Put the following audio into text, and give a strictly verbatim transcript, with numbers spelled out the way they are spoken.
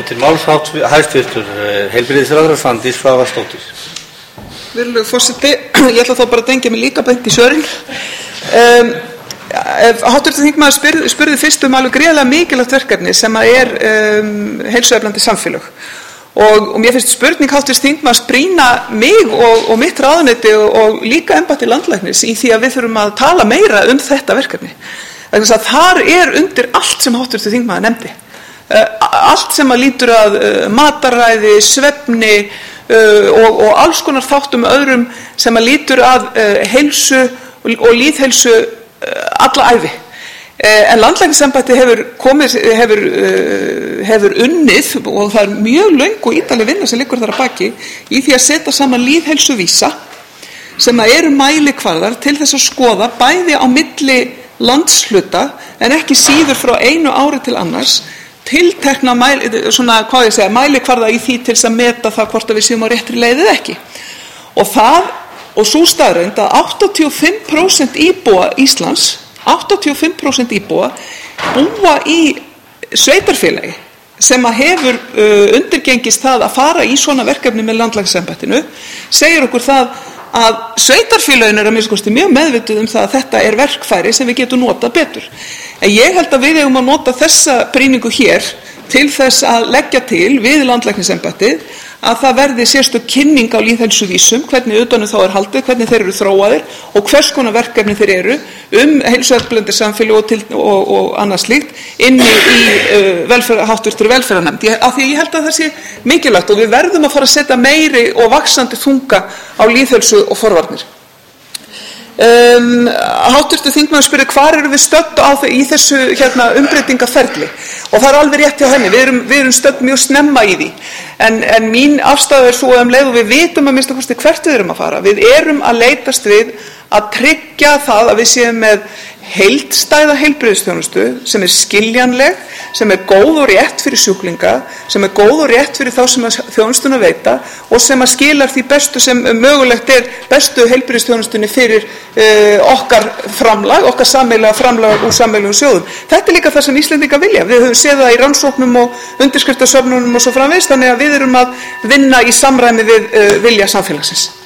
Til máls hæstvirtur heilbrigðisráðherra Svandís Svavarsdóttir. Virðulegur forseti, ég ætla þá bara að tengja mig líka beint í svörin. Um, Háttvirtur þingmaður spurði, spurði fyrst um alveg gríðarlega mikilvægt verkefni sem að er um, heilsueflandi samfélög. Og, og mér finnst spurning háttvirts þingmanns brýna mig og, og mitt ráðuneyti og, og líka embætti landlæknis í því að við þurfum að tala meira um þetta verkefni. Þannig að þar er undir allt sem háttvirtur þingmaður nefndi. Uh, allt sem að lítur að uh, mataræði, svefni uh, og, og alls konar þáttum öðrum sem að lítur að uh, heilsu og, og lýðheilsu uh, alla ævi. En landlæknisembætti hefur komið, hefur, uh, hefur unnið og það er mjög löng og ítarleg vinna sem liggur þar að baki í því að setja saman lýðheilsuvísa sem að eru mælikvarðar til þess að skoða bæði á milli landshluta en ekki síður frá einu ári til annars tiltekna mæli, svona, hvað ég segja, mælikvarða í því til þess að meta það hvort að við séum á réttri leið eða ekki. Og það og sú staðreynd að áttatíu og fimm prósent íbúa Íslands áttatíu og fimm prósent íbúa búa í sveitarfélagi sem að hefur uh, undirgengist það að fara í svona verkefni með landlæknisembættinu segir okkur það að sveitarfélagin er að minnsta kosti mjög meðvituð um það að þetta er verkfæri sem við getum notað betur. En ég held að við eigum að nota þessa brýningu hér til þess að leggja til við landlæknisembættið að það verði sérstök kynning á lýðheilsuvísum, hvernig utanum þá er haldið, hvernig þeir eru þróaðir og hvers konar verkefni þeir eru um heilsueflandi samfélag og, til, og, og annað slíkt inni í uh, velferð, háttvirtur velferðarnefnd. Af því ég held að það sé mikilvægt og við verðum að fara að setja meiri og vaxandi þunga á lýðheilsu og forvarnir. Um, háttvirtur þingmaður spurði hvar eru við stödd á þau í þessu hérna, umbreytingaferli og það er alveg rétt hjá henni, við erum, við erum stödd mjög snemma í því en, en mín afstaða er svo að um leið og við vitum að minnsta kosti hvert við erum að fara, við erum að leitast við að tryggja það að við séum með heildstæða heilbrigðisþjónustu sem er skiljanleg, sem er góð og rétt fyrir sjúklinga, sem er góð og rétt fyrir þá sem að þjónustuna veita og sem að skilar því bestu sem mögulegt er bestu heilbrigðisþjónustunni fyrir uh, okkar framlag, okkar sameiginlega framlag úr sameiginlegum sjóðum. Þetta er líka það sem Íslendingar vilja. Við höfum séð það í rannsóknum og undirskriftasöfnunum og svo framvegis, þannig að við erum að vinna í samræmi við uh, vilja samfélagsins.